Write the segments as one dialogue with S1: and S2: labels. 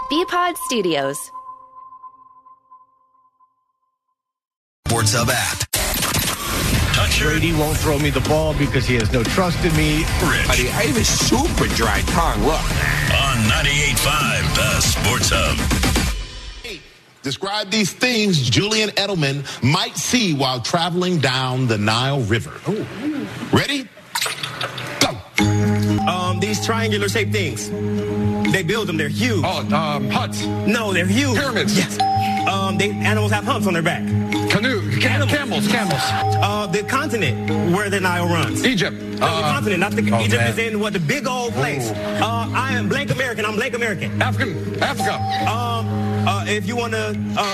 S1: BPod Studios.
S2: Sports Hub app.
S3: Brady won't throw me the ball because he has no trust in me.
S4: Rich. I have a super dry tongue. Look.
S2: On 98.5, the Sports Hub.
S5: Describe these things Julian Edelman might see while traveling down the Nile River. Ooh. Ready? Go.
S6: These triangular shaped things. They build them. They're huge.
S4: Huts.
S6: No, they're huge.
S4: Pyramids.
S6: Yes. Animals have humps on their back.
S4: Camels.
S6: The continent where the Nile runs.
S4: Egypt.
S6: The continent, not the Egypt man. Is in the big old place. I am blank American. I'm blank American.
S4: Africa.
S6: If you want to.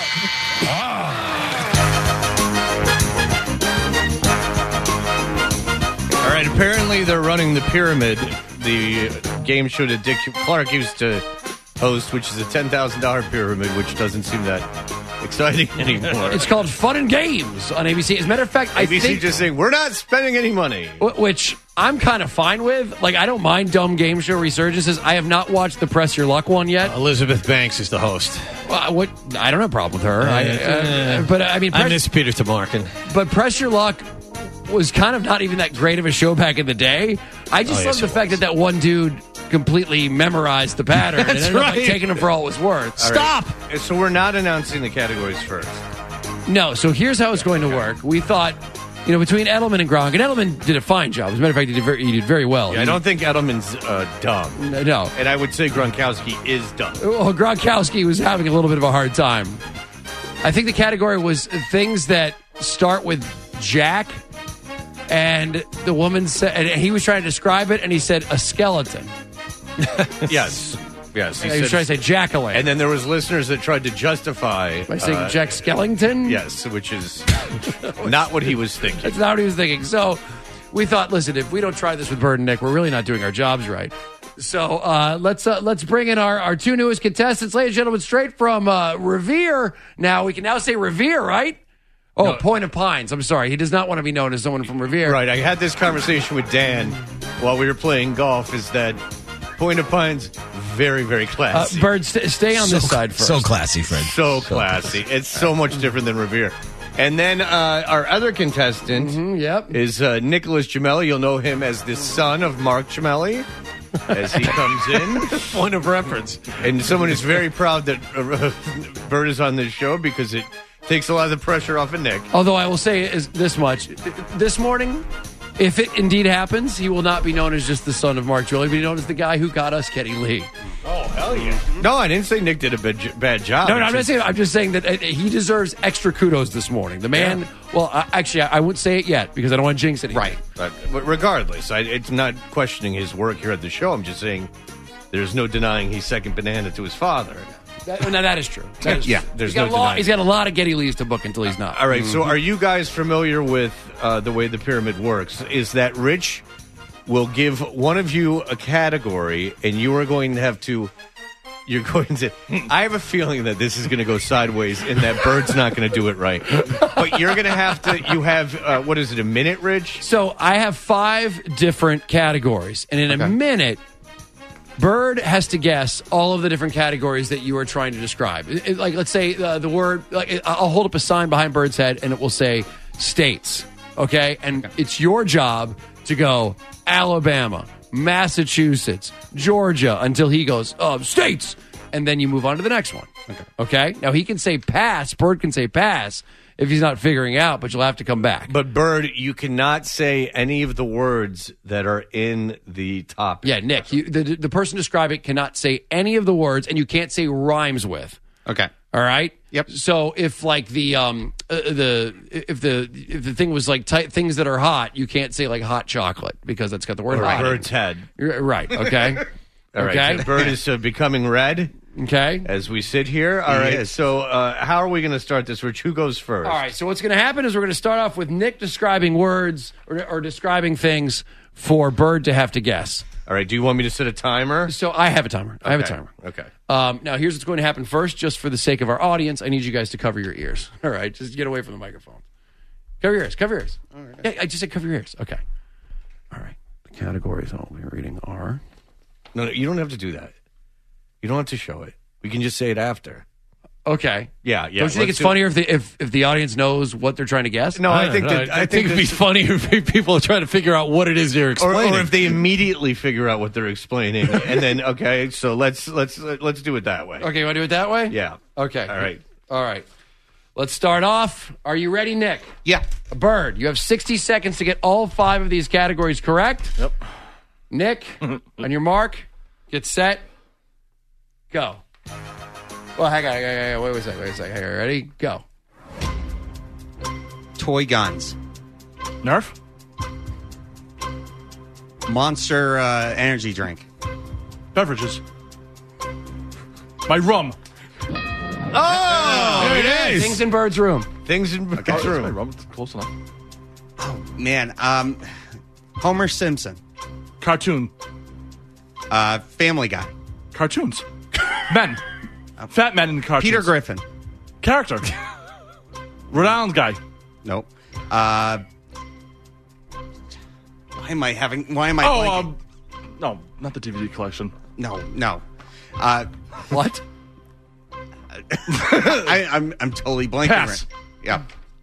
S3: All right, apparently they're running the pyramid, the game show that Dick Clark used to host, which is a $10,000 pyramid, which doesn't seem that exciting anymore.
S7: It's called Fun and Games on ABC. As a matter of fact, I
S3: ABC
S7: think
S3: just saying, we're not spending any money.
S7: Which I'm kind of fine with. Like, I don't mind dumb game show resurgences. I have not watched the Press Your Luck one yet.
S8: Elizabeth Banks is the host.
S7: I don't have a problem with her. But I mean,
S8: I miss Peter Tamarkin.
S7: But Press Your Luck was kind of not even that great of a show back in the day. I just love the fact that one dude completely memorized the pattern and ended up taking him for all it was worth.
S3: Stop! Right. So we're not announcing the categories first.
S7: No, so here's how it's going to work. We thought, between Edelman and Gronk, and Edelman did a fine job. As a matter of fact, he did very well.
S3: Yeah, I don't think Edelman's dumb.
S7: No.
S3: And I would say Gronkowski is dumb.
S7: Well, Gronkowski was having a little bit of a hard time. I think the category was things that start with Jack. And the woman said, and he was trying to describe it, and he said a skeleton.
S3: Yes.
S7: He was trying to say jack-o'-lantern.
S3: And then there was listeners that tried to justify
S7: by saying Jack Skellington.
S3: Yes, which is not what he was thinking.
S7: That's not what he was thinking. So we thought, listen, if we don't try this with Bird and Nick, we're really not doing our jobs right. So let's bring in our two newest contestants, ladies and gentlemen, straight from Revere. Now we can now say Revere, right? Oh, no. Point of Pines. I'm sorry. He does not want to be known as someone from Revere.
S3: Right. I had this conversation with Dan while we were playing golf, is that Point of Pines, very, very classy.
S7: Bird, stay on this side first.
S8: So classy, Fred.
S3: So classy. It's so much different than Revere. And then our other contestant is Nicholas Gemelli. You'll know him as the son of Mark Gemelli as he comes in.
S8: Point of reference.
S3: And someone is very proud that Bird is on this show because it takes a lot of the pressure off of Nick.
S7: Although I will say is this much. This morning, if it indeed happens, he will not be known as just the son of Mark Gemelli. He'll be known as the guy who got us Kenny Lee.
S3: Oh, hell yeah. No, I didn't say Nick did a bad job.
S7: No, I'm just saying that he deserves extra kudos this morning. The man, I wouldn't say it yet because I don't want to jinx anything.
S3: Right. But regardless, it's not questioning his work here at the show. I'm just saying there's no denying he's second banana to his father.
S7: That is true. There's
S3: he's got
S7: a lot of Getty Lees to book until he's not.
S3: All right, so are you guys familiar with the way the pyramid works? Is that Rich will give one of you a category, and you are going to have to... You're going to... I have a feeling that this is going to go sideways and that Bird's not going to do it right. But you're going to have to... You have, what is it, a minute, Rich?
S7: So I have 5 different categories, and in a minute... Bird has to guess all of the different categories that you are trying to describe. Like, let's say the word, I'll hold up a sign behind Bird's head and it will say states. Okay. And it's your job to go Alabama, Massachusetts, Georgia until he goes, states. And then you move on to the next one. Okay. Now he can say pass. Bird can say pass if he's not figuring out, but you'll have to come back.
S3: But Bird, you cannot say any of the words that are in the topic.
S7: Yeah, Nick, the person describing it cannot say any of the words, and you can't say rhymes with.
S3: Okay.
S7: All right.
S3: Yep.
S7: So if like if the thing was like things that are hot, you can't say like hot chocolate because that's got the word hot.
S3: Bird's head.
S7: Right. Okay.
S3: All right.
S7: Okay.
S3: So Bird is becoming red.
S7: Okay.
S3: As we sit here. All right. So how are we going to start this, Rich? Who goes first?
S7: All right. So what's going to happen is we're going to start off with Nick describing words or describing things for Bird to have to guess.
S3: All right. Do you want me to set a timer?
S7: So I have a timer. I have a timer.
S3: Okay.
S7: Now, here's what's going to happen first. Just for the sake of our audience, I need you guys to cover your ears. All right. Just get away from the microphone. Cover your ears. Cover your ears. All right. Yeah, I just said cover your ears. Okay. All right. The categories I'll be reading are...
S3: No, you don't have to do that. You don't have to show it. We can just say it after.
S7: Okay.
S3: Yeah.
S7: Don't you think
S3: let's
S7: it's
S3: do-
S7: funnier if the audience knows what they're trying to guess?
S3: No, I think
S8: it'd be funnier if people are trying to figure out what it is they're explaining.
S3: or if they immediately figure out what they're explaining, and then okay, so let's do it that way.
S7: Okay, you want to do it that way?
S3: Yeah.
S7: Okay.
S3: All right.
S7: Let's start off. Are you ready, Nick?
S5: Yeah.
S7: Bird, you have 60 seconds to get all 5 of these categories correct.
S8: Yep.
S7: Nick, on your mark, get set, go. Well, hang on. Wait a second. Hang on. Ready? Go.
S1: Toy guns.
S8: Nerf?
S1: Monster energy drink.
S8: Beverages. My rum.
S3: Oh,
S8: There it is.
S7: Things in Bird's room.
S3: Things in
S8: Oh, that's my
S3: room.
S8: rum. It's close enough.
S1: Man, Homer Simpson.
S8: Cartoon.
S1: Family Guy.
S8: Cartoons. Men. Fat men in cartoons.
S1: Peter Griffin.
S8: Character. Rhode Island guy.
S1: Nope. Why am I blanking?
S8: No, not the DVD collection.
S1: No.
S7: What?
S1: I'm totally blanking.
S8: Pass.
S1: Right.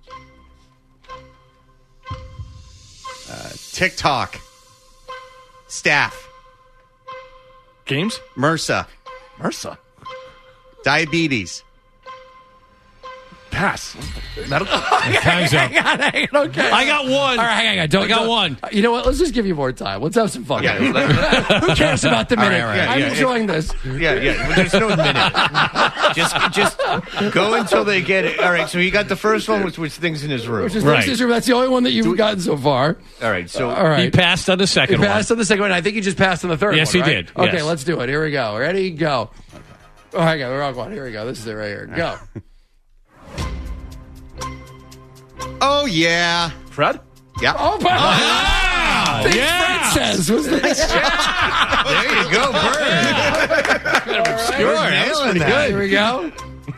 S1: Yeah. TikTok. Staff.
S8: Games.
S1: MRSA.
S8: MRSA.
S1: Diabetes.
S8: Pass.
S7: Medical.
S8: Time's up.
S7: Hang on. Okay.
S8: I got one.
S7: All right, hang on. Don't,
S8: I got
S7: don't-
S8: one.
S7: You know what? Let's just give you more time. Let's have some fun. Who cares about the minute?
S1: All right.
S7: I'm
S3: Yeah,
S7: enjoying this.
S3: Yeah. There's no minute. just go until they get it. All right. So he got the first one, which was things in his room.
S7: Which is
S8: Right.
S7: Nick's room. That's the only one that you've gotten so far.
S3: All right. So
S7: All right.
S8: He passed on the
S7: He
S8: second
S7: passed on the second one. I think he just passed on the third
S8: Yes,
S7: one.
S8: he
S7: right?
S8: did.
S7: Okay,
S8: Yes.
S7: let's do it. Here we go. Ready? Go. Oh, hang on. The wrong one. Here we go. This is it right here. Go.
S1: Oh yeah.
S8: Fred?
S1: Yeah.
S7: Oh,
S8: Wow.
S7: Big
S8: Yeah.
S7: Fred says. Was that?
S3: there you go, Bird.
S8: Obscure. That was pretty good.
S7: Here we go.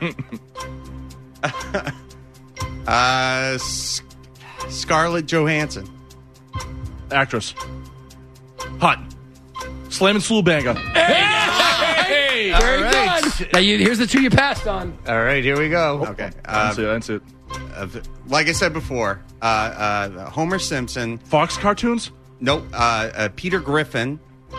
S1: Scarlett Johansson.
S8: Actress. Hot. Slam and Slool Banger. Hey!
S7: Very
S3: right.
S7: good. Now, here's the 2 you passed on.
S3: All right. Here we go.
S1: Okay.
S8: I didn't see it.
S1: Like I said before, Homer Simpson.
S8: Fox cartoons?
S1: Nope. Peter Griffin.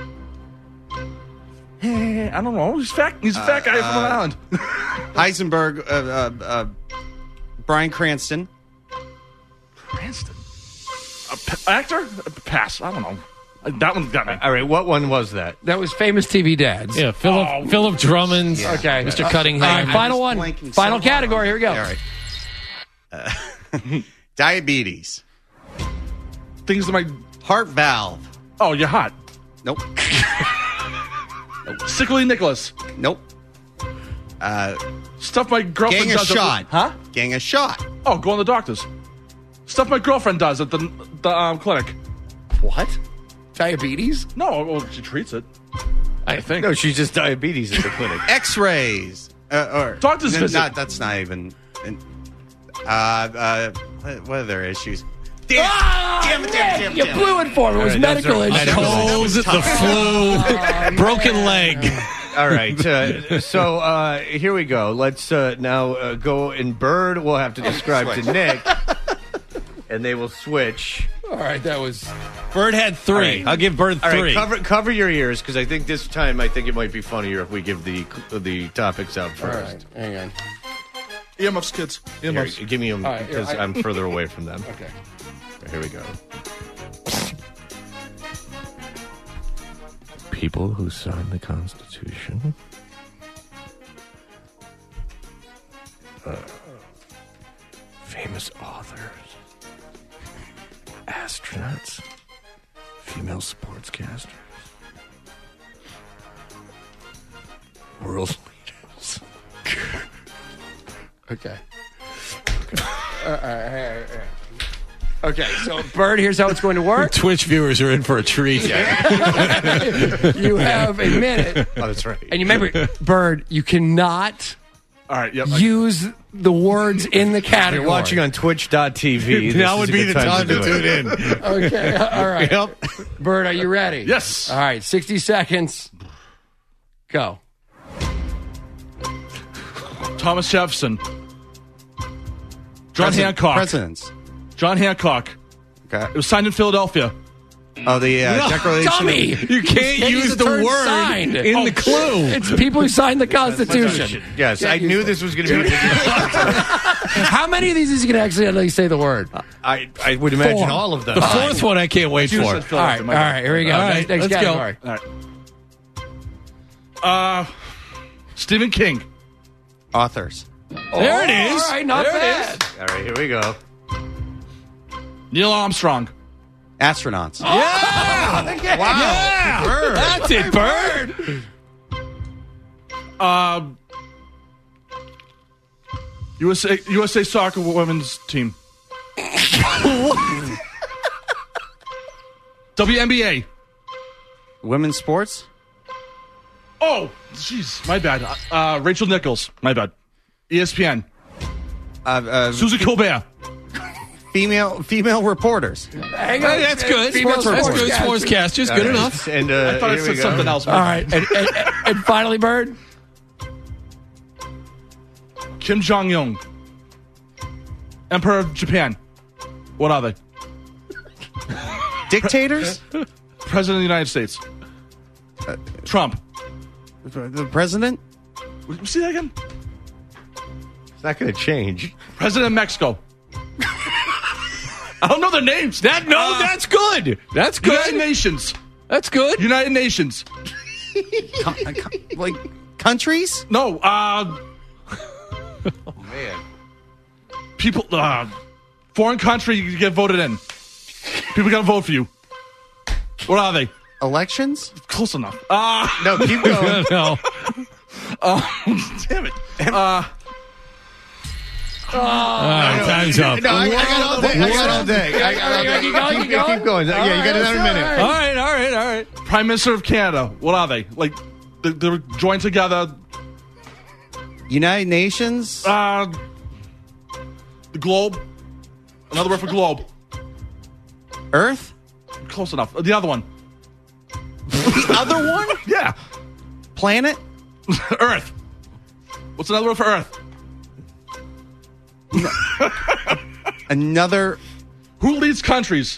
S8: I don't know. He's fat. He's a fat guy from Rhode Island.
S1: Heisenberg. Bryan Cranston.
S8: Cranston. Actor? Pass. I don't know. That one got me.
S3: All right. What one was that?
S7: That was famous TV dads.
S9: Yeah, Philip Drummond.
S7: Okay.
S9: Mr. Cunningham.
S7: All right, final one.
S1: blanking
S7: Final
S1: so hard
S7: category. Here we go.
S1: All right. Diabetes.
S8: Things that my...
S1: Heart valve.
S8: Oh, you're hot.
S1: Nope.
S8: Sickly Nicholas.
S1: Nope.
S8: Stuff my girlfriend
S1: Gang a
S8: does.
S1: shot.
S8: Huh?
S1: Gang a shot.
S8: Oh, go on the doctors. Stuff my girlfriend does at the clinic.
S7: What? Diabetes?
S8: No, well, she treats it. I think.
S3: No, she's just diabetes at the clinic.
S1: X-rays. Or
S8: Doctor's visit.
S1: That's not even. What are their issues? Damn it.
S7: You blew it for me. It was
S3: All right, those
S7: medical
S3: are
S7: issues.
S3: medical.
S9: Colds, the flu, broken leg.
S3: All right. So here we go. Let's now go, and Bird will have to describe to Nick, and they will switch.
S7: All right, that was...
S9: Bird had 3.
S3: right.
S9: I'll give Bird 3.
S3: All right, cover your ears, because I think this time it might be funnier if we give the topics out
S7: All
S3: first.
S7: right, hang on.
S8: Earmuffs, kids.
S3: Here,
S8: Earmuffs.
S3: give me them,
S7: All right,
S3: because
S7: here,
S3: I'm further away from them.
S7: Okay.
S3: Here we go. People who signed the Constitution. Famous authors. Astronauts. Female sportscasters. World leaders.
S7: Okay. All right. Okay, so Bird, here's how it's going to work.
S9: Twitch viewers are in for a treat.
S7: You have a minute.
S3: Oh, that's right.
S7: And you remember, Bird, you cannot
S8: All right, yep.
S7: use the words in the
S3: If
S7: category.
S3: you're watching on twitch.tv,
S9: Now would be the time to tune in.
S7: Okay, all right.
S9: Yep.
S7: Bird, are you ready?
S8: Yes.
S7: All right, 60 seconds. Go.
S8: Thomas Jefferson. John Hancock.
S1: Presidents.
S8: John Hancock.
S1: Okay.
S8: It was signed in Philadelphia.
S1: Oh, the Declaration.
S7: Dummy!
S9: You can't use the word
S7: signed.
S9: in the clue.
S7: It's people who signed the Constitution.
S3: Yes, I knew this was going to be.
S7: How many of these is he going to actually say the word?
S3: I would imagine
S7: Four.
S3: all of them.
S9: The fourth one I can't wait
S8: You
S9: for.
S8: said
S7: All
S8: Philadelphia,
S7: right,
S8: my bad.
S7: here we go.
S9: All right,
S7: Next
S9: let's go.
S7: category.
S8: All right. Stephen King.
S1: Authors.
S9: There it is.
S7: All right, not
S9: There it
S7: bad.
S3: All right, here we go.
S8: Neil Armstrong.
S5: Astronauts.
S9: Wow. Yeah.
S3: Bird.
S9: That's it, Bird.
S8: USA soccer women's team. WNBA.
S5: Women's sports.
S8: Oh, jeez, my bad. Rachel Nichols. My bad. ESPN. Susie Colbert.
S5: Female reporters.
S7: Hang on.
S9: That's good.
S7: Female
S9: That's good.
S7: sportscasters.
S9: Sportscasters, good enough.
S3: And
S8: I thought I
S3: here
S8: said
S3: we go.
S8: something else.
S7: All right, and finally, Bird.
S8: Kim Jong-un. Emperor of Japan. What are they?
S5: Dictators.
S8: President of the United States. Trump.
S5: The president.
S8: See that again?
S3: It's not going to change.
S8: President of Mexico. I don't know their names.
S9: That's good. That's good.
S8: United Nations.
S9: That's good.
S8: United Nations.
S5: Like countries.
S8: No.
S3: Man.
S8: People. Foreign country you get voted in. People got to vote for you. What are they?
S5: Elections.
S8: Close enough.
S3: No, keep going.
S9: No.
S8: Damn it.
S9: All right, time's up.
S3: No, I got all day. I got all day. Keep going. Yeah, you got another minute.
S9: All right.
S8: Prime Minister of Canada. What are they? Like, they're joined together.
S5: United Nations.
S8: The globe. Another word for globe.
S5: Earth.
S8: Close enough. The other one.
S5: The other one.
S8: Yeah.
S5: Planet.
S8: Earth. What's another word for Earth?
S5: Another.
S8: Who leads countries?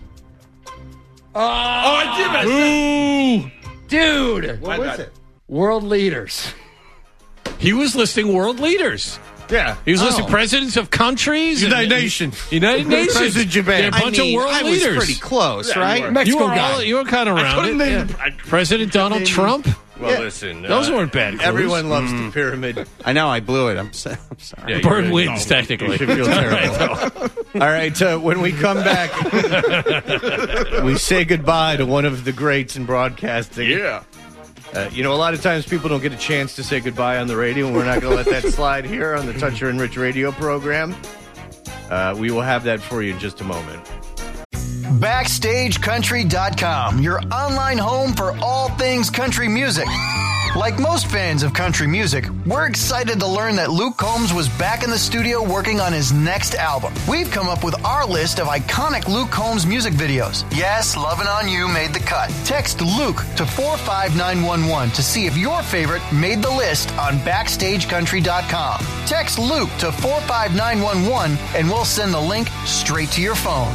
S8: I did it.
S7: Dude.
S8: What was it?
S7: World leaders.
S9: He was listing world leaders.
S3: Yeah.
S9: He was listing presidents of countries.
S3: United Nations.
S9: United Nations.
S3: President of Japan.
S9: They're a bunch of world
S5: I
S9: leaders.
S5: was pretty close,
S8: Yeah,
S5: right?
S8: you were.
S7: Mexico guy.
S9: You were kind of around it.
S8: name
S9: Yeah. President Donald Trump.
S3: Well, listen.
S9: Those weren't bad clues.
S3: Everyone loves the pyramid.
S5: I know I blew it. I'm sorry.
S3: Yeah,
S9: Bird
S3: you
S9: wins, technically.
S3: You should feel terrible. All right, when we come back, we say goodbye to one of the greats in broadcasting.
S8: Yeah.
S3: A lot of times people don't get a chance to say goodbye on the radio, and we're not going to let that slide here on the Toucher and Rich radio program. We will have that for you in just a moment.
S10: BackstageCountry.com, your online home for all things country music. Like most fans of country music, we're excited to learn that Luke Combs was back in the studio working on his next album. We've come up with our list of iconic Luke Combs music videos. Yes, Lovin' On You made the cut. Text Luke to 45911 to see if your favorite made the list on BackstageCountry.com. Text Luke to 45911 and we'll send the link straight to your phone.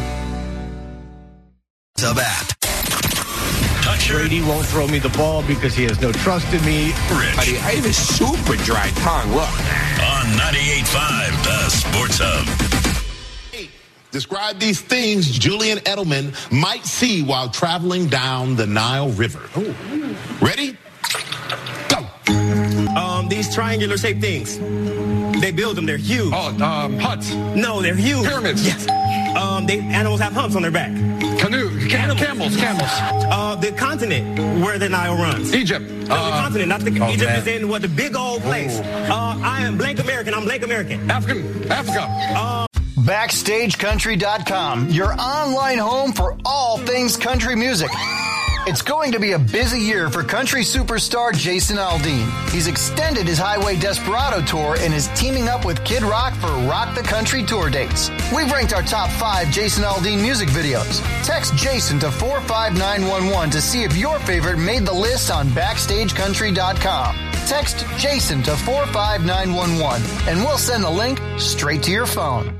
S2: Sub app. Toucher.
S3: Brady won't throw me the ball because he has no trust in me.
S4: Buddy, I have a super dry tongue. Look.
S2: On 98.5, the Sports Hub.
S5: Describe these things Julian Edelman might see while traveling down the Nile River. Ready? Go.
S6: These triangular shaped things. They build them. They're huge.
S4: Huts.
S6: No, they're huge.
S4: Pyramids.
S6: Yes. Animals have humps on their back.
S4: Canoe. Camels.
S6: The continent where the Nile runs.
S4: Egypt.
S6: No, the continent, not the Egypt is in the big old place. I am blank American. I'm blank American.
S4: Africa.
S10: BackstageCountry.com, your online home for all things country music. It's going to be a busy year for country superstar Jason Aldean. He's extended his Highway Desperado tour and is teaming up with Kid Rock for Rock the Country tour dates. We've ranked our top 5 Jason Aldean music videos. Text Jason to 45911 to see if your favorite made the list on BackstageCountry.com. Text Jason to 45911 and we'll send the link straight to your phone.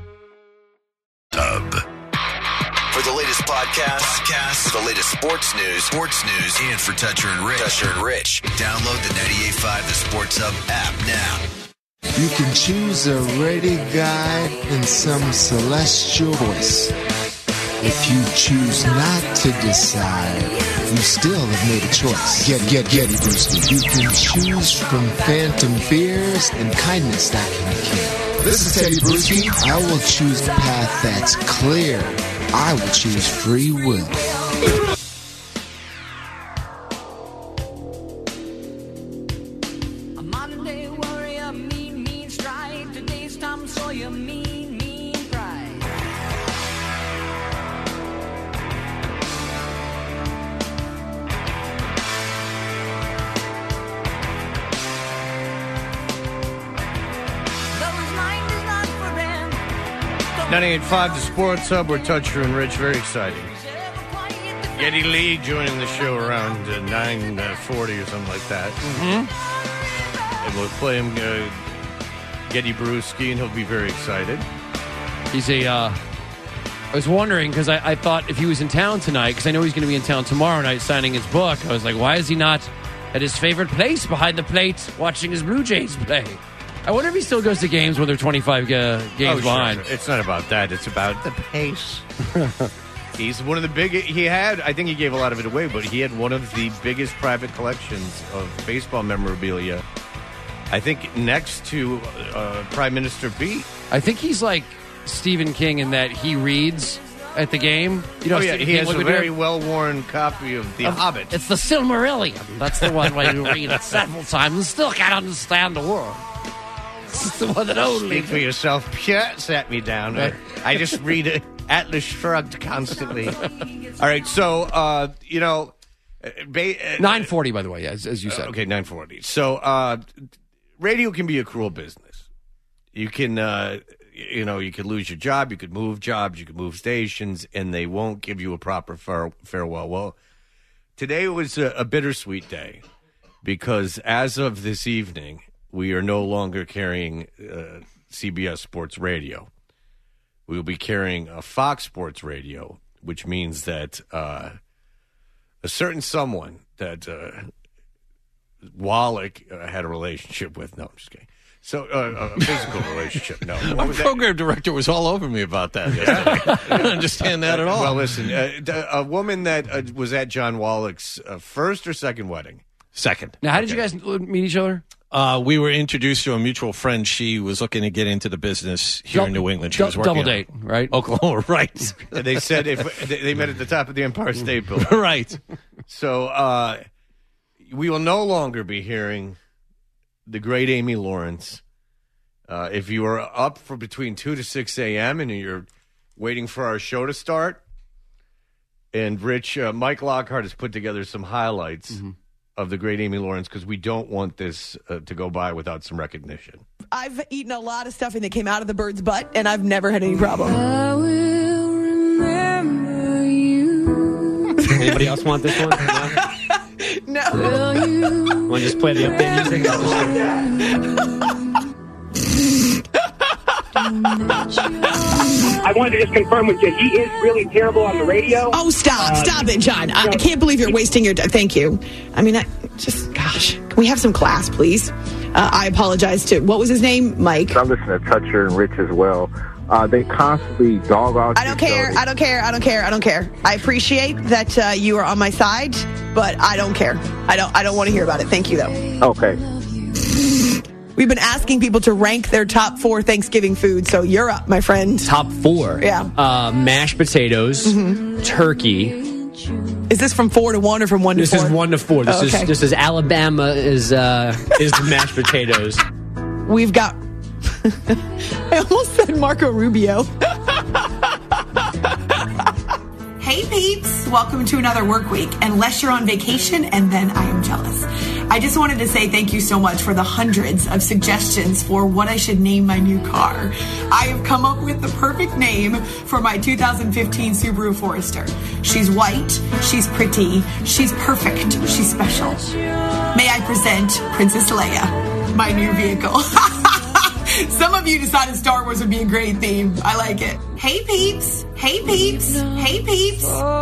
S2: For the latest podcasts, the latest sports news, and for Toucher and Rich, download the 98.5 The Sports Hub app now.
S11: You can choose a ready guide and some celestial voice. If you choose not to decide, you still have made a choice. Get Brewski. You can choose from phantom fears and kindness that can kill. This is Teddy Brewski. I will choose the path that's clear. I will choose free will.
S12: A modern day warrior, mean stride. Today's Tom Sawyer, mean pride. Though his mind is not for him.
S3: 98.5 The Sports Hub. We're Toucher and Rich. Very exciting. Geddy Lee joining the show around 9:40 or something like that. And we'll play him Geddy Brewski, and he'll be very excited.
S7: He's I was wondering, because I thought if he was in town tonight, because I know he's going to be in town tomorrow night signing his book, I was like, why is he not at his favorite place behind the plate watching his Blue Jays play? I wonder if he still goes to games when they're 25 games behind.
S3: Sure. It's not about that. It's about the pace. He's one of the big. He had. I think he gave a lot of it away, but he had one of the biggest private collections of baseball memorabilia. I think next to Prime Minister Pete.
S7: I think he's like Stephen King in that he reads at the game. You know,
S3: he has a very well-worn copy of The Hobbit.
S7: It's the Silmarillion. That's the one where you read it several times and still can't understand the word. It's the one that only.
S3: Speak for yourself. Pierre sat me down. I just read it. Atlas Shrugged constantly. All right, so
S7: 9:40, by the way, as you said.
S3: Okay, 9:40. So radio can be a cruel business. You can you could lose your job, you could move jobs, you could move stations, and they won't give you a proper farewell. Well, today was a bittersweet day because as of this evening, we are no longer carrying CBS Sports Radio. We will be carrying a Fox Sports Radio, which means that a certain someone that Wallach had a relationship with. No, I'm just kidding. So a physical relationship. No,
S9: our program director was all over me about that yesterday. I don't understand that at all.
S3: Well, listen, a woman that was at John Wallach's first or second wedding.
S9: Second.
S7: Now, how did you guys meet each other?
S9: We were introduced to a mutual friend. She was looking to get into the business here in New England. She was working
S7: double date, right?
S9: Oklahoma, right?
S3: They said if they met at the top of the Empire State Building,
S9: right?
S3: So we will no longer be hearing the great Amy Lawrence. If you are up for between 2 to 6 a.m. and you're waiting for our show to start, and Mike Lockhart has put together some highlights of the great Amy Lawrence because we don't want this to go by without some recognition.
S13: I've eaten a lot of stuffing that came out of the bird's butt, and I've never had any problem.
S12: I will remember you.
S14: Anybody else want this one?
S13: No.
S14: Want to just play the update music?
S6: I wanted to just confirm with you, he is really terrible on the radio.
S13: Oh, stop it, John. I can't believe you're wasting your time. Thank you. I mean, gosh, can we have some class, please? I apologize to, what was his name? Mike.
S15: I listen to Toucher and Rich as well. They constantly dog out.
S13: I don't care. I appreciate that you are on my side, but I don't care. I don't want to hear about it. Thank you, though.
S15: Okay.
S13: We've been asking people to rank their top 4 Thanksgiving foods, so you're up, my friend.
S14: Top 4?
S13: Yeah.
S14: Mashed potatoes, turkey.
S13: Is this from 4 to 1 or from 1 to 4?
S14: This is 1 to 4. This is Alabama is the mashed potatoes.
S13: We've got... I almost said Marco Rubio. Hey peeps, welcome to another work week. Unless you're on vacation, and then I am jealous. I just wanted to say thank you so much for the hundreds of suggestions for what I should name my new car. I have come up with the perfect name for my 2015 Subaru Forester. She's white, she's pretty, she's perfect, she's special. May I present Princess Leia, my new vehicle. Some of you decided Star Wars would be a great theme. I like it. Hey peeps, hey peeps, hey peeps.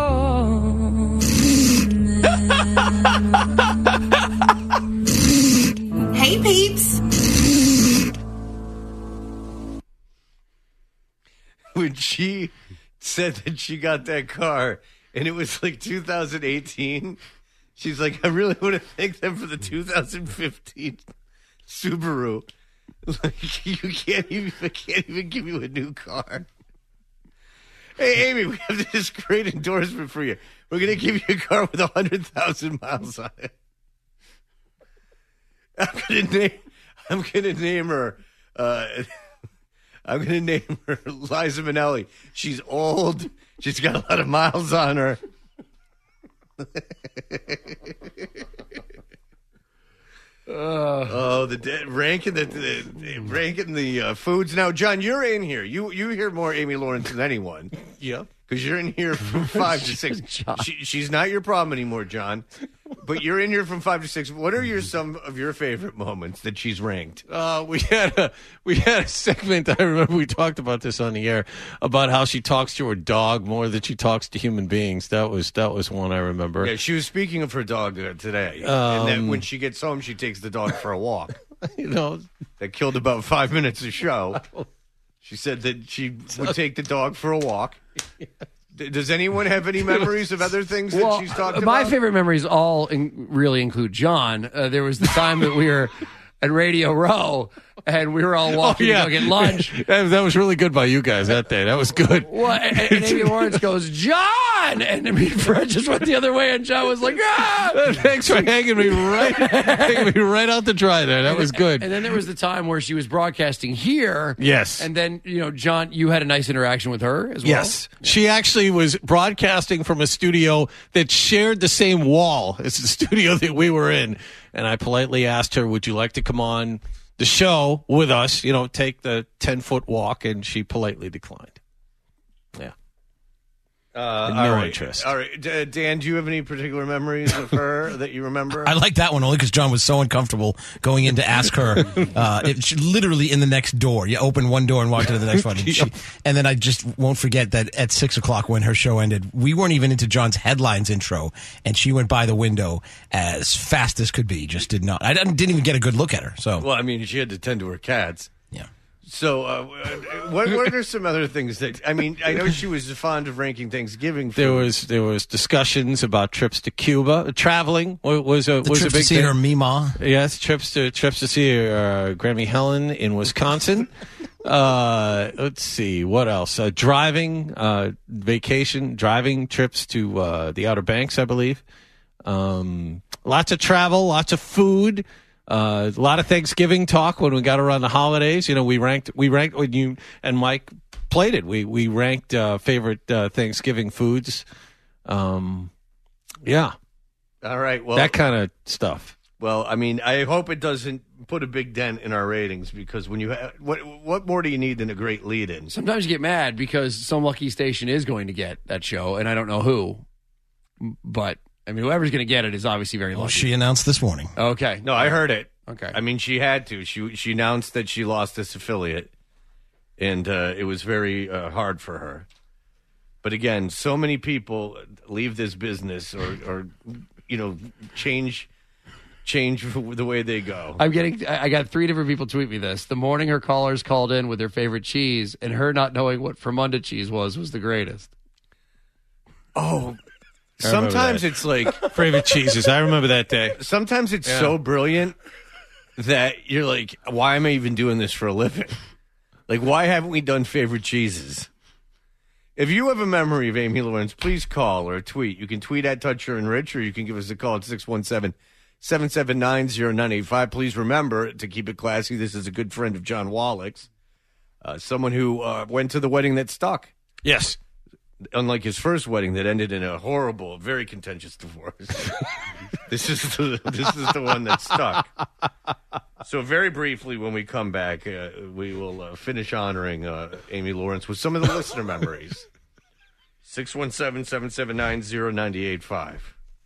S13: Hey peeps.
S3: When she said that she got that car and it was like 2018, she's like, I really want to thank them for the 2015 Subaru. Like, I can't even give you a new car. Hey, Amy, we have this great endorsement for you. We're going to give you a car with 100,000 miles on it. I'm going to name her Liza Minnelli. She's old. She's got a lot of miles on her. Ranking the foods. Now, John, you're in here. You hear more Amy Lawrence than anyone.
S9: Yeah.
S3: Because you're in here from 5 to 6. She's not your problem anymore, John. But you're in here from 5 to 6. What are some of your favorite moments that she's ranked?
S9: We had a segment. I remember we talked about this on the air about how she talks to her dog more than she talks to human beings. That was one I remember.
S3: Yeah, she was speaking of her dog today, and then when she gets home, she takes the dog for a walk. That killed about 5 minutes of show. She said that she would take the dog for a walk. Does anyone have any memories of other things that she's talked about?
S7: My favorite memories all really include John. There was the time that we were at Radio Row, and we were all walking to go get lunch.
S9: That was really good by you guys that day. That was good.
S7: Well, and Amy Lawrence goes, John! And me and Fred just went the other way, and John was like, ah!
S9: Thanks for hanging me right out to dry there. That was good.
S7: And then there was the time where she was broadcasting here.
S9: Yes.
S7: And then, John, you had a nice interaction with her as well.
S9: Yes. She actually was broadcasting from a studio that shared the same wall as the studio that we were in. And I politely asked her, would you like to come on the show with us, take the 10-foot walk, and she politely declined. Yeah. No interest.
S3: All right. Dan, do you have any particular memories of her that you remember?
S16: I like that one only because John was so uncomfortable going in to ask her. She literally in the next door. You open one door and walk to the next one. And then I just won't forget that at 6 o'clock when her show ended, we weren't even into John's headlines intro, and she went by the window as fast as could be. Just did not. I didn't even get a good look at her. So,
S3: well, I mean, she had to tend to her cats.
S16: Yeah.
S3: So, what are some other things that I know she was fond of ranking Thanksgiving food.
S9: There was discussions about trips to Cuba. Traveling was a big
S16: to see
S9: thing.
S16: her Mima.
S9: Yes, trips to see her Grammy Helen in Wisconsin. Let's see what else. Driving, vacation, driving trips to the Outer Banks, I believe. Lots of travel, lots of food. A lot of Thanksgiving talk when we got around the holidays. We ranked when you and Mike played it. We ranked favorite Thanksgiving foods. Yeah.
S3: All right. Well,
S9: that kind of stuff.
S3: Well, I hope it doesn't put a big dent in our ratings because when you what more do you need than a great lead-in?
S7: Sometimes you get mad because some lucky station is going to get that show, and I don't know who, but. Whoever's going to get it is obviously very lucky.
S16: Well, she announced this morning.
S7: Okay.
S3: No, I heard it.
S7: Okay.
S3: She had to. She announced that she lost this affiliate, and it was very hard for her. But again, so many people leave this business or change the way they go.
S7: I got 3 different people tweet me this. The morning her callers called in with their favorite cheese, and her not knowing what Fremunda cheese was the greatest.
S3: Oh. Sometimes it's like
S9: favorite cheeses. I remember that day.
S3: Sometimes it's so brilliant that you're like, why am I even doing this for a living? Like, why haven't we done favorite cheeses? If you have a memory of Amy Lawrence, please call or tweet. You can tweet at Toucher and Rich, or you can give us a call at 617-779-0985. Please remember to keep it classy. This is a good friend of John Wallach's, someone who went to the wedding that stuck.
S9: Yes.
S3: Unlike his first wedding that ended in a horrible, very contentious divorce. This is the one that stuck. So very briefly, when we come back, we will finish honoring Amy Lawrence with some of the listener memories. 617-779-0985.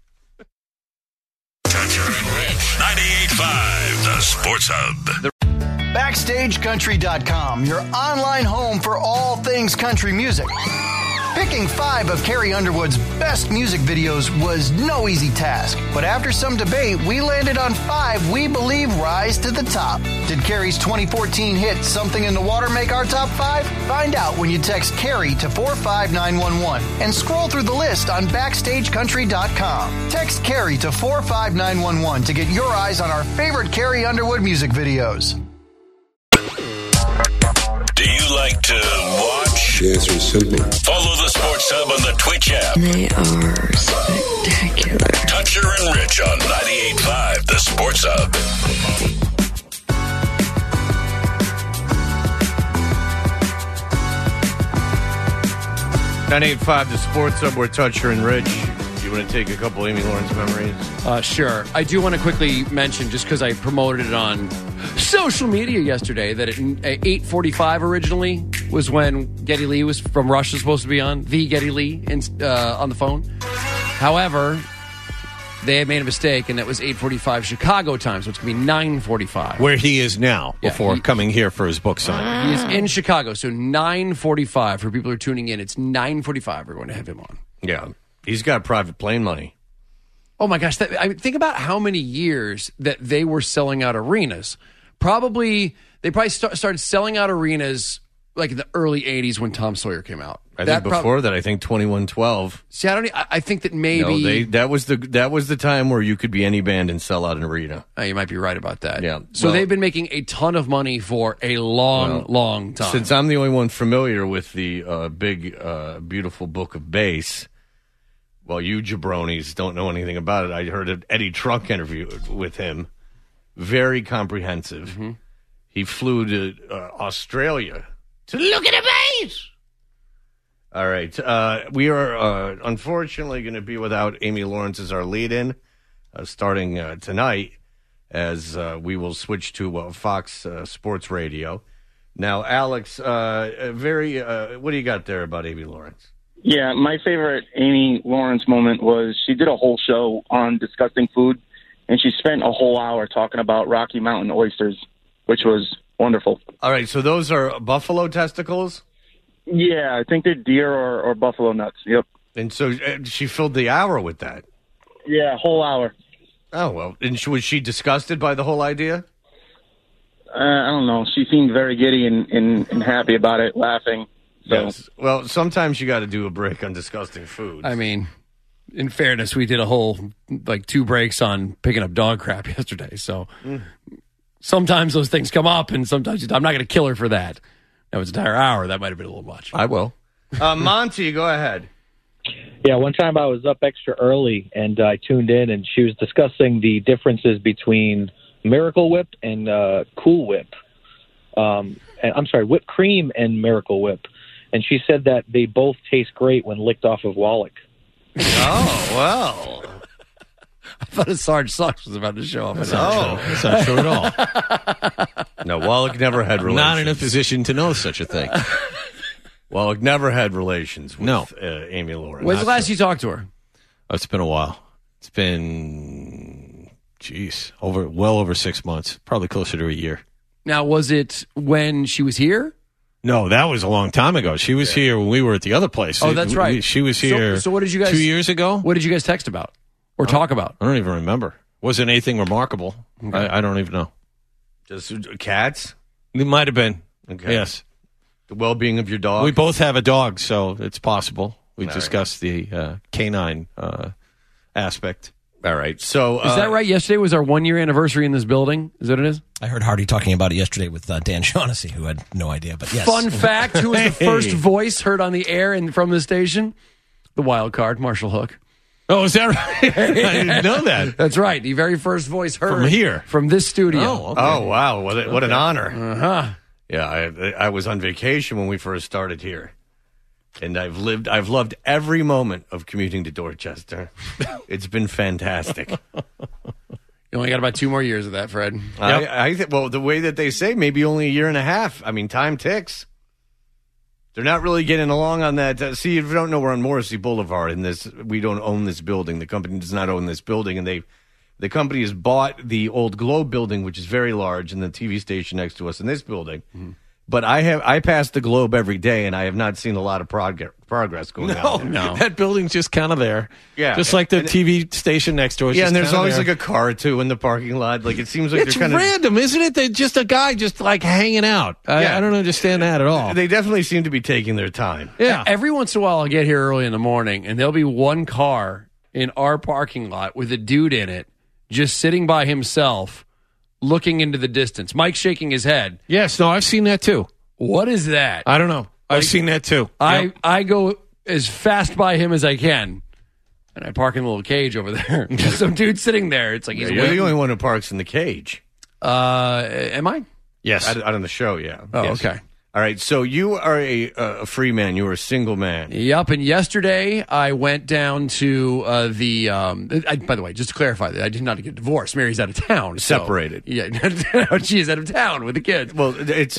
S2: Toucher and Rich. 98.5, the Sports Hub.
S10: BackstageCountry.com, your online home for all things country music. Picking 5 of Carrie Underwood's best music videos was no easy task, but after some debate, we landed on 5 we believe rise to the top. Did Carrie's 2014 hit Something in the Water make our top 5? Find out when you text Carrie to 45911 and scroll through the list on BackstageCountry.com. Text Carrie to 45911 to get your eyes on our favorite Carrie Underwood music videos.
S2: Do you like to watch?
S17: The answer is simple.
S2: Follow the Sports Hub on the Twitch app.
S18: They are spectacular.
S2: Toucher and Rich on 98.5, the Sports Hub.
S3: 98.5, the Sports Hub. We're Toucher and Rich. You want to take a couple Amy Lawrence memories?
S7: Sure. I do want to quickly mention, just because I promoted it on social media yesterday, that at 8:45 originally was when Geddy Lee was from Rush was supposed to be on, the Geddy Lee on the phone. However, they had made a mistake, and it was 8:45 Chicago time, so it's going to be 9:45.
S9: Where he is now, before coming here for his book signing.
S7: He is in Chicago, so 9:45 for people who are tuning in. It's 9:45. We're going to have him on.
S3: Yeah. He's got private plane money.
S7: Oh, my gosh. Think about how many years that they were selling out arenas. They probably started selling out arenas like in the early 80s when Tom Sawyer came out.
S3: I think before that, I think 2112.
S7: See, I think that maybe...
S3: No, that was the time where you could be any band and sell out an arena.
S7: Oh, you might be right about that.
S3: Yeah.
S7: So they've been making a ton of money for a long time.
S3: Since I'm the only one familiar with the big, beautiful book of bass... Well, you jabronis don't know anything about it. I heard an Eddie Trunk interview with him. Very comprehensive. Mm-hmm. He flew to Australia to look at a bass. All right. We are unfortunately going to be without Amy Lawrence as our lead-in starting tonight, as we will switch to Fox Sports Radio. Now, Alex, what do you got there about Amy Lawrence?
S19: Yeah, my favorite Amy Lawrence moment was she did a whole show on disgusting food, and she spent a whole hour talking about Rocky Mountain oysters, which was wonderful.
S3: All right, so those are buffalo testicles?
S19: Yeah, I think they're deer or buffalo nuts, yep.
S3: And so she filled the hour with that?
S19: Yeah, whole hour.
S3: Oh, well, and was she disgusted by the whole idea?
S19: I don't know. She seemed very giddy and happy about it, laughing. So.
S3: Yes. Well, sometimes you got to do a break on disgusting foods.
S7: I mean, in fairness, we did a whole, 2 breaks on picking up dog crap yesterday. So sometimes those things come up, and sometimes I'm not going to kill her for that. That was an entire hour. That might have been a little much.
S3: I will. Monty, go ahead.
S20: Yeah, one time I was up extra early, and I tuned in, and she was discussing the differences between Miracle Whip and Cool Whip. Whipped cream and Miracle Whip. And she said that they both taste great when licked off of Wallach.
S3: Oh, well.
S7: I thought a Sarge Sucks was about to show up.
S9: That's not true at all.
S3: No, Wallach never had relations.
S9: Not in a position to know such a thing.
S3: Wallach never had relations with Amy Lawrence.
S7: When's the last you talked to her?
S9: Oh, it's been a while. It's been, well over 6 months. Probably closer to a year.
S7: Now, was it when she was here?
S9: No, that was a long time ago. She was here when we were at the other place.
S7: Oh, that's right.
S9: She was here
S7: so what did you guys,
S9: 2 years ago.
S7: What did you guys text about or talk about?
S9: I don't even remember. Wasn't anything remarkable. Okay. I don't even know.
S3: Just cats?
S9: It might have been.
S3: Okay.
S9: Yes.
S3: The well-being of your dog?
S9: We both have a dog, so it's possible. We discussed the canine aspect.
S3: All right. So
S7: is that right? Yesterday was our 1-year anniversary in this building. Is that what it is?
S16: I heard Hardy talking about it yesterday with Dan Shaughnessy, who had no idea. But yes.
S7: Fun fact: who was the first voice heard on the air and from the station? The wild card, Marshall Hook.
S9: Oh, is that right? I didn't know that.
S7: That's right. The very first voice heard
S9: from here,
S7: from this studio.
S3: Oh, okay. Oh wow! What an honor.
S7: Uh-huh.
S3: Yeah, I was on vacation when we first started here. And I've loved every moment of commuting to Dorchester. It's been fantastic.
S7: You only got about 2 more years of that, Fred.
S3: I think. Well, the way that they say, maybe only a year and a half. I mean, time ticks. They're not really getting along on that. See, if you don't know, we're on Morrissey Boulevard, and we don't own this building. The company does not own this building, and the company has bought the old Globe building, which is very large, and the TV station next to us in this building. Mm-hmm. But I pass the Globe every day, and I have not seen a lot of progress going on.
S9: No, that building's just kind of there.
S3: Yeah,
S9: just like the TV station next door.
S3: Yeah, and there's always like a car or two in the parking lot. Like it seems like
S9: it's
S3: they're kind
S9: random, isn't it? They're just a guy just like hanging out. I don't understand that at all.
S3: They definitely seem to be taking their time.
S7: Yeah, every once in a while I'll get here early in the morning, and there'll be one car in our parking lot with a dude in it, just sitting by himself, looking into the distance. Mike's shaking his head.
S9: Yes, no, I've seen that too.
S7: What is that?
S9: I don't know. I've seen that too.
S7: I go as fast by him as I can, and I park in a little cage over there. Some dude sitting there. It's like he's
S3: you're the only one who parks in the cage.
S7: Am I?
S3: Yes. Out on the show, yeah.
S7: Oh,
S3: yes.
S7: okay.
S3: All right, so you are a free man. You are a single man.
S7: Yep, and yesterday I went down to by the way, just to clarify, that I did not get divorced. Mary's out of town.
S3: Separated.
S7: So, yeah, she is out of town with the kids.
S3: Well, that's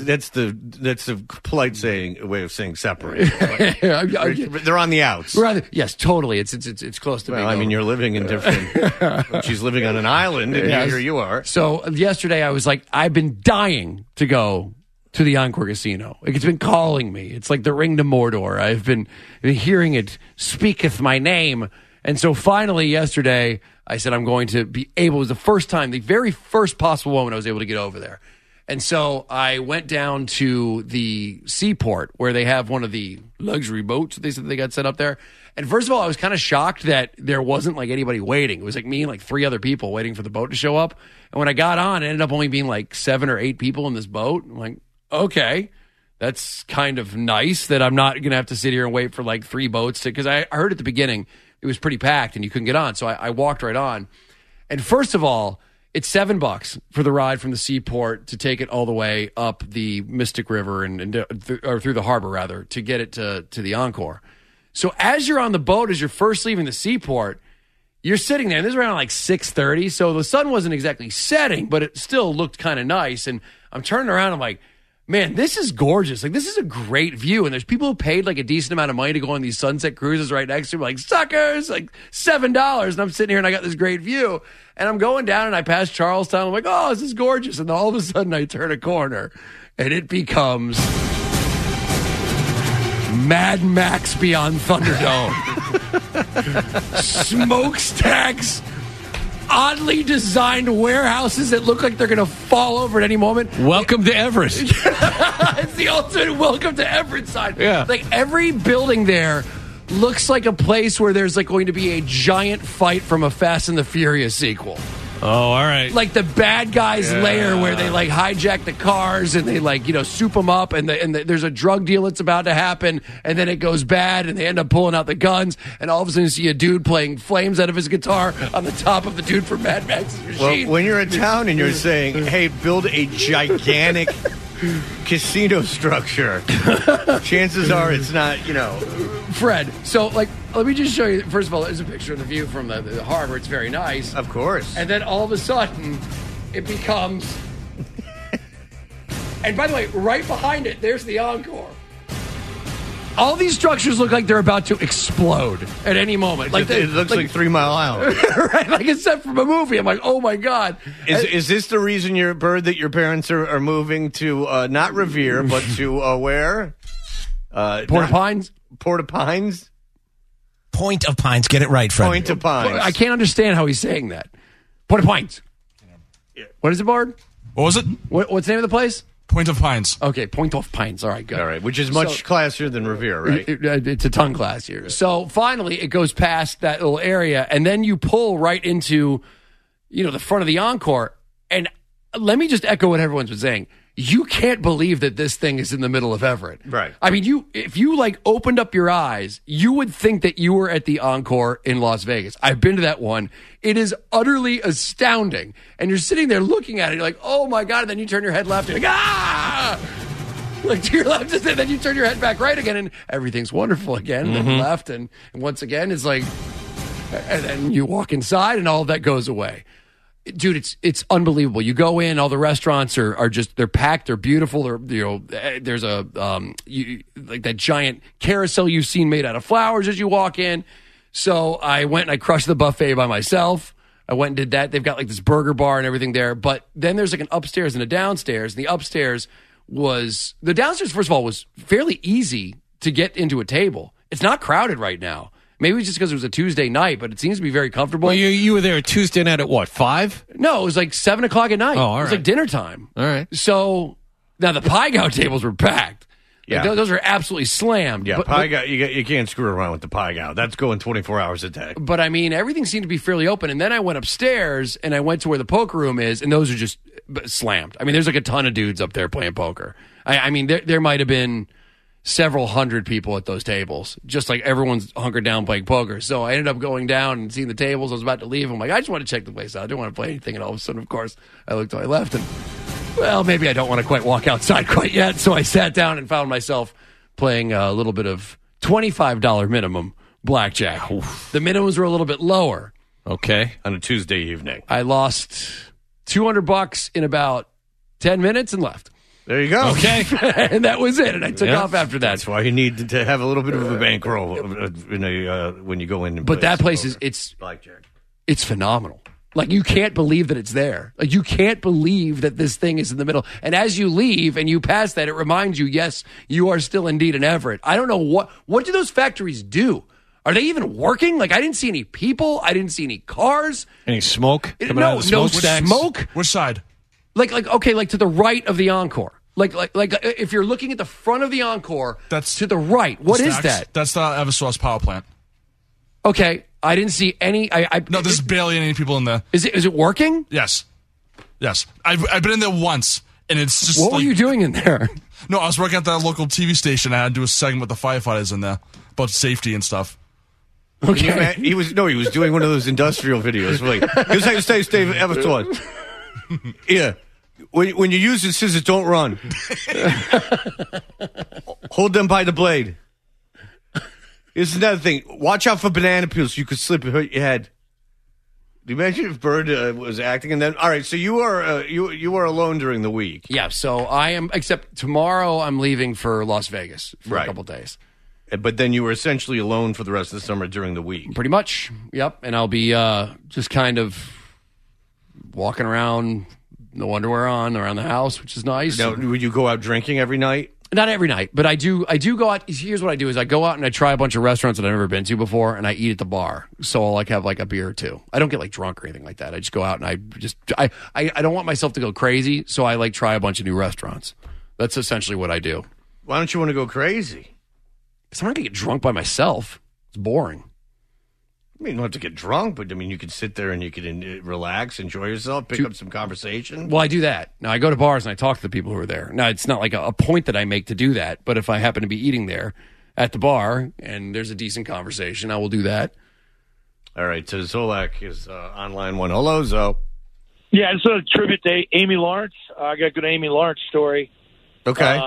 S3: the polite way of saying separated. They're on the outs.
S7: Yes, totally. It's close to being
S3: I mean, you're living in different... She's living on an island, and here you are.
S7: So yesterday I was like, I've been dying to go to the Encore Casino. It's been calling me. It's like the ring to Mordor. I've been hearing it speaketh my name. And so finally yesterday, I said I'm going to be able, it was the first time, the very first possible moment I was able to get over there. And so I went down to the seaport where they have one of the luxury boats that they said they got set up there. And first of all, I was kind of shocked that there wasn't like anybody waiting. It was like me and like 3 other people waiting for the boat to show up. And when I got on, it ended up only being like 7 or 8 people in this boat. I'm like, okay, that's kind of nice that I'm not going to have to sit here and wait for like 3 boats because I heard at the beginning it was pretty packed and you couldn't get on. So I walked right on. And first of all, it's $7 for the ride from the seaport to take it all the way up the Mystic River or through the harbor rather to get it to the Encore. So as you're on the boat, as you're first leaving the seaport, you're sitting there. And this is around like 6:30, so the sun wasn't exactly setting, but it still looked kind of nice. And I'm turning around, I'm like, man, this is gorgeous. Like, this is a great view. And there's people who paid like a decent amount of money to go on these sunset cruises right next to me, like, suckers, like $7. And I'm sitting here and I got this great view. And I'm going down and I pass Charlestown. I'm like, oh, this is gorgeous. And all of a sudden I turn a corner and it becomes Mad Max Beyond Thunderdome. Smokestacks, oddly designed warehouses that look like they're going to fall over at any moment.
S9: Welcome to Everett.
S7: It's the ultimate welcome to Everett sign.
S9: Yeah.
S7: Like every building there looks like a place where there's like going to be a giant fight from a Fast and the Furious sequel.
S9: Oh, all right.
S7: Like the bad guys' lair where they like hijack the cars and they like, soup them up and there's a drug deal that's about to happen and then it goes bad and they end up pulling out the guns and all of a sudden you see a dude playing flames out of his guitar on the top of the dude from Mad Max's machine.
S3: Well, when you're in town and you're saying, hey, build a gigantic casino structure, chances are it's not,
S7: Fred, so like, let me just show you. First of all, there's a picture of the view from the harbor. It's very nice.
S3: Of course.
S7: And then all of a sudden, it becomes... And by the way, right behind it, there's the Encore. All these structures look like they're about to explode at any moment.
S3: It looks like 3 Mile Island.
S7: Right, like it's set from a movie. I'm like, oh my God.
S3: Is this the reason that your parents are moving to not Revere, but to where?
S7: Port-au-Pines?
S3: Port-au-Pines?
S16: Point of Pines. Get it right, Fred.
S3: Point of Pines.
S7: I can't understand how he's saying that. Port-au-Pines. What is it, Bard?
S8: What was it?
S7: What's the name of the place?
S8: Point of Pines.
S7: Okay, Point of Pines. All right, good.
S3: All right, which is much classier than Revere, right?
S7: It's a ton classier. So finally, it goes past that little area, and then you pull right into, the front of the Encore. And let me just echo what everyone's been saying. You can't believe that this thing is in the middle of Everett.
S3: Right.
S7: I mean, if you opened up your eyes, you would think that you were at the Encore in Las Vegas. I've been to that one. It is utterly astounding. And you're sitting there looking at it, you're like, oh my God. And then you turn your head left and you're like, ah! Like to your left, and then you turn your head back right again, and everything's wonderful again. And then left, and once again, it's like, and then you walk inside, and all of that goes away. Dude, it's unbelievable. You go in, all the restaurants are just, they're packed, they're beautiful. There's a like that giant carousel you've seen made out of flowers as you walk in. So I went and I crushed the buffet by myself. I went and did that. They've got like this burger bar and everything there. But then there's like an upstairs and a downstairs. And the upstairs first of all, was fairly easy to get into a table. It's not crowded right now. Maybe it's just because it was a Tuesday night, but it seems to be very comfortable.
S9: Well, you were there Tuesday night at what, 5?
S7: No, it was like 7 o'clock at night.
S9: Oh, all right.
S7: It was like dinner time.
S9: All right.
S7: So now the pie gout tables were packed.
S3: Yeah.
S7: Like, those are absolutely slammed.
S3: Yeah, pie gout, you can't screw around with the pie gout. That's going 24 hours a day.
S7: But I mean, everything seemed to be fairly open. And then I went upstairs and I went to where the poker room is, and those are just slammed. I mean, there's like a ton of dudes up there playing poker. I mean, there might have been several hundred people at those tables, just like everyone's hunkered down playing poker. So I ended up going down and seeing the tables. I was about to leave. I'm like, I just want to check the place out. I didn't want to play anything. And all of a sudden, of course, I looked to my left and, well, maybe I don't want to quite walk outside quite yet. So I sat down and found myself playing a little bit of $25 minimum blackjack. Oof. The minimums were a little bit lower.
S3: Okay. On a Tuesday evening.
S7: I lost $200 in about 10 minutes and left.
S3: There you go.
S7: Okay. And that was it. And I took off after that.
S3: That's why you need to have a little bit of a bankroll when you go in.
S7: But that place it's
S3: blackjack.
S7: It's phenomenal. Like, you can't believe that it's there. Like, you can't believe that this thing is in the middle. And as you leave and you pass that, it reminds you, yes, you are still indeed in Everett. I don't know what do those factories do? Are they even working? Like, I didn't see any people. I didn't see any cars.
S9: Any smoke?
S7: No smoke.
S8: Which side?
S7: Like to the right of the Encore. Like if you're looking at the front of the Encore, that's to the right. What is that?
S8: That's the Eversource power plant.
S7: Okay, I didn't see any.
S8: No, there's barely any people in there.
S7: Is it working?
S8: Yes. I've been in there once, and it's just.
S7: What were you doing in there?
S8: No, I was working at that local TV station. I had to do a segment with the firefighters in there about safety and stuff.
S3: Okay, he was doing one of those industrial videos. Like, here's how you stay Eversource. Yeah. When you use the scissors, don't run. Hold them by the blade. Here's another thing. Watch out for banana peels. You could slip and hurt your head. Do you imagine if Bird was acting? And then, all right, so you are you are alone during the week.
S7: Yeah, so I am, except tomorrow I'm leaving for Las Vegas for a couple days.
S3: But then you were essentially alone for the rest of the summer during the week.
S7: Pretty much, yep. And I'll be just kind of walking around, no underwear on, around the house, which is nice.
S3: Now, would you go out drinking every night?
S7: Not every night, but I do go out. Here's what I do is I go out and I try a bunch of restaurants that I've never been to before, and I eat at the bar. So I'll have a beer or two. I don't get drunk or anything like that. I just go out and I don't want myself to go crazy, so I try a bunch of new restaurants. That's essentially what I do.
S3: Why don't you want to go crazy?
S7: Because I'm not going to get drunk by myself. It's boring.
S3: I mean, you don't have to get drunk, but I mean, you could sit there and you could relax, enjoy yourself, pick up some conversation.
S7: Well, I do that. Now, I go to bars and I talk to the people who are there. Now, it's not like a point that I make to do that, but if I happen to be eating there at the bar and there's a decent conversation, I will do that.
S3: All right, so Zolak is on line one. Hello, Zo.
S17: Yeah, it's a tribute to Amy Lawrence. I got a good Amy Lawrence story.
S3: Okay.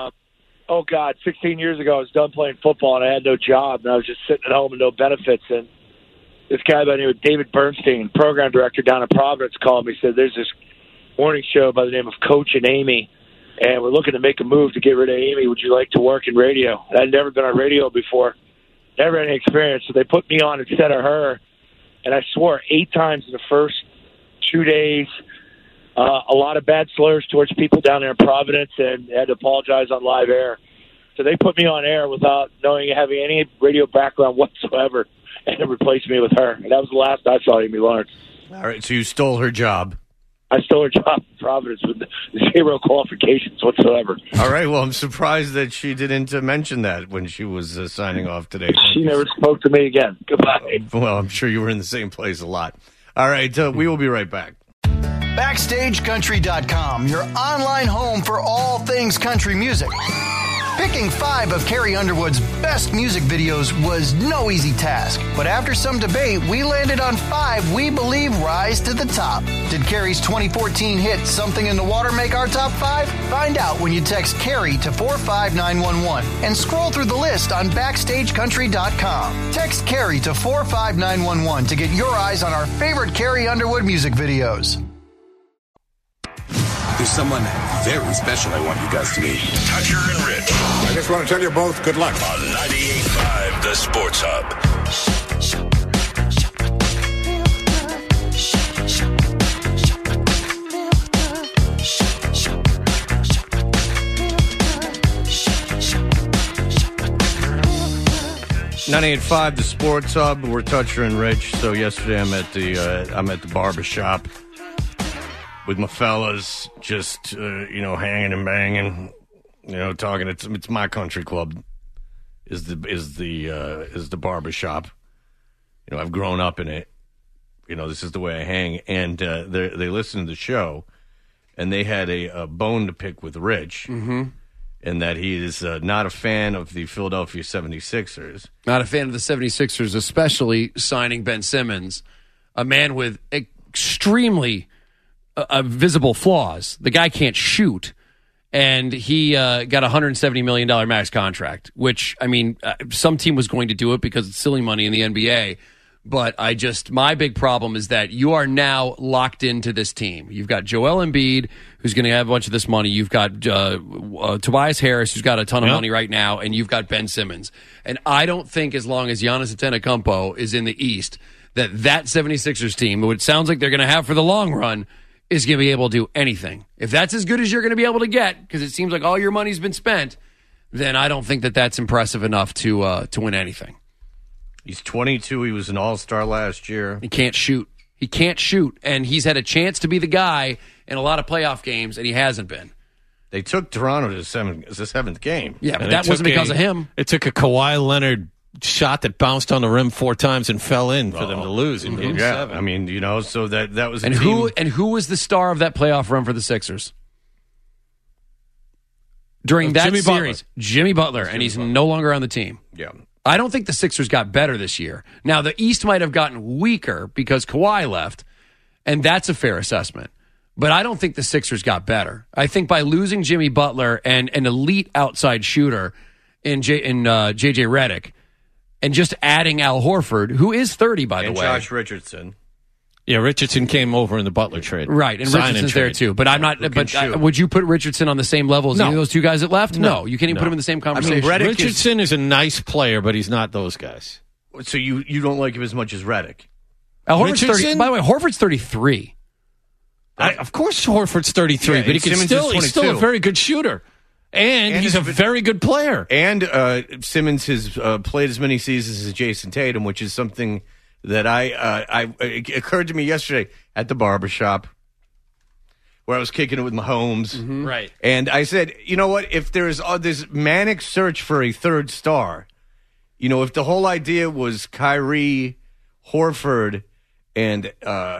S17: 16 years ago, I was done playing football and I had no job, and I was just sitting at home and no benefits, and this guy by the name of David Bernstein, program director down in Providence, called me. Said, there's this morning show by the name of Coach and Amy, and we're looking to make a move to get rid of Amy. Would you like to work in radio? I'd never been on radio before, never had any experience. So they put me on instead of her, and I swore 8 times in the first 2 days. A lot of bad slurs towards people down there in Providence, and had to apologize on live air. So they put me on air without having any radio background whatsoever, and replaced me with her. And that was the last I saw Amy Lawrence.
S3: All right, so you stole her job.
S17: I stole her job in Providence with 0 qualifications whatsoever.
S3: All right, well, I'm surprised that she didn't mention that when she was signing off today.
S17: She never spoke to me again. Goodbye.
S3: Well, I'm sure you were in the same place a lot. All right, we will be right back.
S10: BackstageCountry.com, your online home for all things country music. Picking 5 of Carrie Underwood's best music videos was no easy task, but after some debate, we landed on 5 we believe rise to the top. Did Carrie's 2014 hit Something in the Water make our top 5? Find out when you text Carrie to 45911 and scroll through the list on BackstageCountry.com. Text Carrie to 45911 to get your eyes on our favorite Carrie Underwood music videos.
S21: There's someone very special I want you guys to meet.
S22: Toucher and Rich.
S21: I just want to tell you both good luck.
S22: On 98.5 The Sports Hub.
S3: 98.5 The Sports Hub. We're Toucher and Rich. So yesterday I'm at the barber shop with my fellas, just hanging and banging, talking. It's my country club. Is the barber shop. I've grown up in it. This is the way I hang. And they listen to the show, and they had a bone to pick with Rich. Mm-hmm. And that he is not a fan of the Philadelphia 76ers.
S7: Not a fan of the 76ers, especially signing Ben Simmons, a man with extremely visible flaws. The guy can't shoot, and he got a $170 million max contract, which, some team was going to do it because it's silly money in the NBA. But my big problem is that you are now locked into this team. You've got Joel Embiid, who's going to have a bunch of this money. You've got Tobias Harris, who's got a ton of money right now, and you've got Ben Simmons. And I don't think as long as Giannis Antetokounmpo is in the East, that 76ers team, which sounds like they're going to have for the long run, is going to be able to do anything. If that's as good as you're going to be able to get, because it seems like all your money's been spent, then I don't think that that's impressive enough to win anything.
S3: He's 22. He was an all-star last year.
S7: He can't shoot. And he's had a chance to be the guy in a lot of playoff games, and he hasn't been.
S3: They took Toronto to the seventh game.
S7: Yeah, but that wasn't because of him.
S9: It took a Kawhi Leonard shot that bounced on the rim 4 times and fell in for them to lose in Game 7.
S3: So that was a
S7: and
S3: team.
S7: who was the star of that playoff run for the Sixers? During that series, Jimmy Butler, and he's no longer on the team.
S3: Yeah.
S7: I don't think the Sixers got better this year. Now, the East might have gotten weaker because Kawhi left, and that's a fair assessment. But I don't think the Sixers got better. I think by losing Jimmy Butler and an elite outside shooter in J.J. Redick, and just adding Al Horford, who is 30, by the way.
S3: And Josh Richardson.
S9: Yeah, Richardson came over in the Butler trade.
S7: Right, and Richardson's there too. But I'm not. Would you put Richardson on the same level as any of those two guys that left? No, you can't even put him in the same conversation.
S9: Richardson is a nice player, but he's not those guys.
S3: So you don't like him as much as Redick?
S7: Horford's by the way, Horford's 33.
S9: Of course, Horford's 33, but he's still a very good shooter. And he's a very good player.
S3: And Simmons has played as many seasons as Jason Tatum, which is something that it occurred to me yesterday at the barbershop where I was kicking it with Mahomes.
S7: Mm-hmm. Right.
S3: And I said, you know what? If there's this manic search for a third star, if the whole idea was Kyrie, Horford, and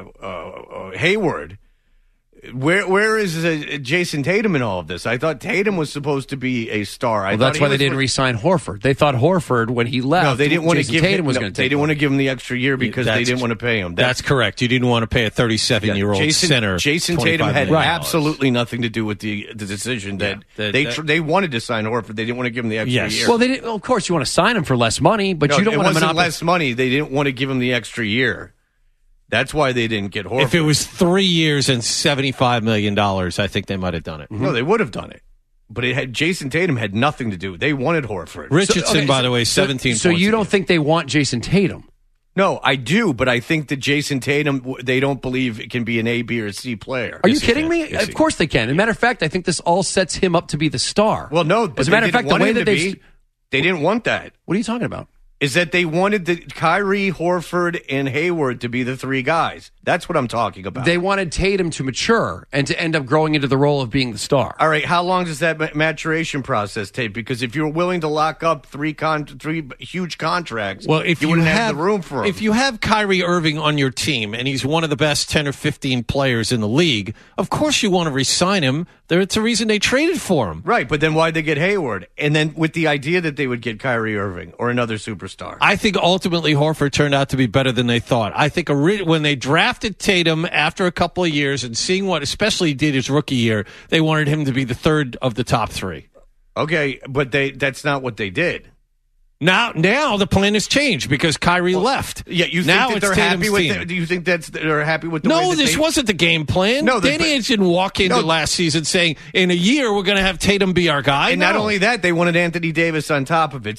S3: Hayward, where is Jason Tatum in all of this? I thought Tatum was supposed to be a star.
S7: Well, that's why they didn't re-sign Horford. They thought Horford, when he left,
S3: no, they didn't want to give
S7: Tatum was going to take.
S3: They didn't want to give him the extra year because they didn't want to pay him.
S9: That's correct. You didn't want to pay a 37-year-old center.
S3: Jason Tatum had absolutely nothing to do with the decision that they wanted to sign Horford. They didn't want to give him the extra year.
S7: Well, they didn't. Well, of course, you want to sign him for less money, but you don't want to monopolize.
S3: It wasn't less money. They didn't want to give him the extra year. That's why they didn't get Horford.
S9: If it was 3 years and $75 million, I think they might have done it.
S3: Mm-hmm. No, they would have done it. But Jason Tatum had nothing to do. They wanted Horford.
S9: Richardson, by the way, 17 points.
S7: So you don't think they want Jason Tatum?
S3: No, I do, but I think that Jason Tatum, they don't believe it can be an A, B, or C player.
S7: Are you kidding me? Yes, of course they can. As a matter of fact, I think this all sets him up to be the star.
S3: Well, no, but as a matter of fact, the way that they didn't want that.
S7: What are you talking about?
S3: Is that they wanted Kyrie, Horford, and Hayward to be the 3 guys. That's what I'm talking about.
S7: They wanted Tatum to mature and to end up growing into the role of being the star.
S3: All right, how long does that maturation process take? Because if you're willing to lock up three huge contracts,
S9: well, if
S3: you wouldn't have the room for them.
S9: If you have Kyrie Irving on your team and he's one of the best 10 or 15 players in the league, of course you want to re-sign him. It's a reason they traded for him.
S3: Right, but then why'd they get Hayward? And then with the idea that they would get Kyrie Irving or another superstar.
S9: I think ultimately Horford turned out to be better than they thought. I think when they drafted Tatum after a couple of years and seeing what especially he did his rookie year, they wanted him to be the third of the top three.
S3: Okay, but that's not what they did.
S9: Now the plan has changed because Kyrie left.
S3: Yeah, you think
S9: now
S3: that they're happy with? Do you think they're happy with the way that
S9: this wasn't the game plan. No, Danny Ainge didn't walk into last season saying, in a year we're going to have Tatum be our guy.
S3: And not only that, they wanted Anthony Davis on top of it.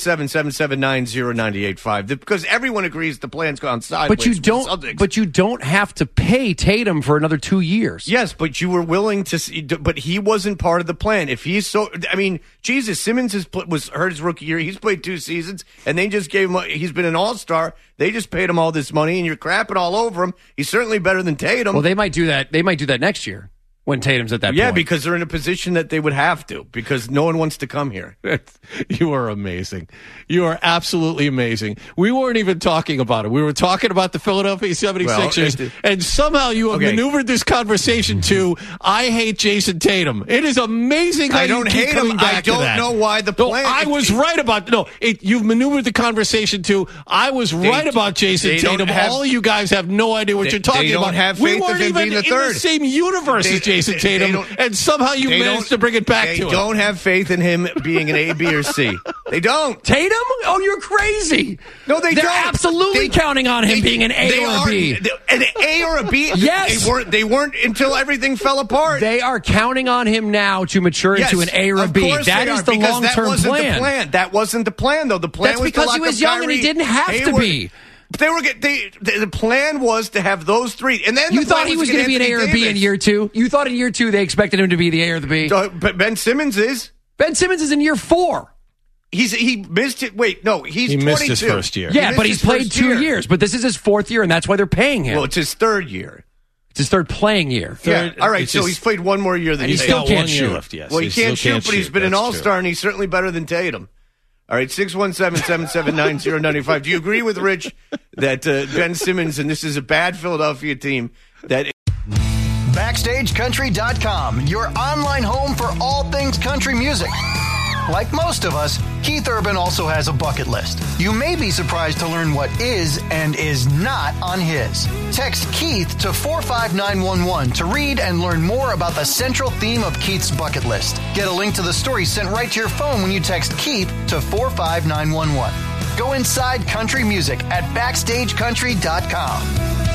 S3: 617-779-0985. Because everyone agrees the plan's gone sideways.
S7: But you don't have to pay Tatum for another 2 years.
S3: Yes, but you were willing to. But he wasn't part of the plan. If he's so, I mean, Jesus, Simmons was hurt his rookie year. He's played 2 seasons, and they just gave him. He's been an all-star. They just paid him all this money, and you're crapping all over him. He's certainly better than Tatum.
S7: Well, they might do that. They might do that next year when Tatum's at that point.
S3: Yeah, because they're in a position that they would have to, because no one wants to come here.
S9: You are amazing. You are absolutely amazing. We weren't even talking about it. We were talking about the Philadelphia 76ers, and somehow you have maneuvered this conversation to, I hate Jason Tatum. It is amazing how
S3: I don't
S9: you keep
S3: hate
S9: coming
S3: him.
S9: back
S3: I
S9: to
S3: don't
S9: that.
S3: know why the plan.
S9: I was right about you've maneuvered the conversation to, I was right about Jason Tatum. All of you guys have no idea what you're talking about.
S3: We
S9: weren't even
S3: being the third.
S9: in the same universe as Jason Tatum, and somehow you managed to bring it back to him.
S3: They don't have faith in him being an A, B, or C. They don't.
S7: Tatum? Oh, you're crazy.
S3: No,
S7: They're absolutely counting on him being an A or a B.
S3: An A or a B?
S7: Yes.
S3: They weren't until everything fell apart.
S7: They are counting on him now to mature into an A or a B. That is the long-term plan.
S3: That wasn't the plan, though. The plan was
S7: because
S3: to lock
S7: he was
S3: up
S7: young
S3: Kyrie,
S7: and he didn't have
S3: Hayward.
S7: to be.
S3: The plan was to have those three, and then
S7: you thought he was going to be an A or a B in year 2. You thought in year 2 they expected him to be the A or the B.
S3: But Ben Simmons is.
S7: Ben Simmons is in year 4.
S3: He missed it. Wait, no, he's 22.
S9: Missed his first year.
S7: Yeah, but he's played 2 years. But this is his 4th year, and that's why they're paying him.
S3: Well, it's his 3rd year.
S7: It's his 3rd playing year.
S3: Yeah. All right, so he's played 1 more year than
S7: he still can't shoot.
S9: Left, yes.
S3: Well, he can't shoot, but he's been an all-star, and he's certainly better than Tatum. All right, 617-779-0995. Do you agree with Rich that Ben Simmons, and this is a bad Philadelphia team, that...
S10: BackstageCountry.com, your online home for all things country music. Like most of us, Keith Urban also has a bucket list. You may be surprised to learn what is and is not on his. Text Keith to 45911 to read and learn more about the central theme of Keith's bucket list. Get a link to the story sent right to your phone when you text Keith to 45911. Go inside country music at BackstageCountry.com.